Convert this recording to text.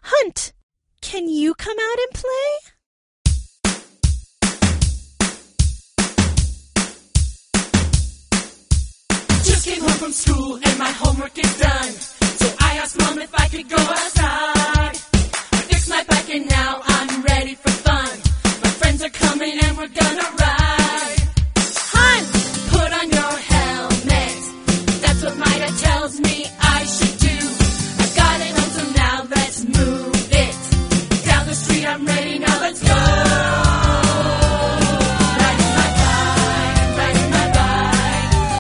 Hunt, can you come out and play? Just came home from school and my homework is done. So I asked Mom if I could go outside. I fixed my bike and now I'm ready for fun. My friends are coming and we're gonna ride.